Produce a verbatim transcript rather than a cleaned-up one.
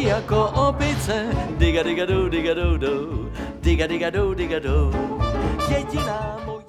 běží jako opice, diga diga du, diga du du, diga diga du, diga du. Jediná moje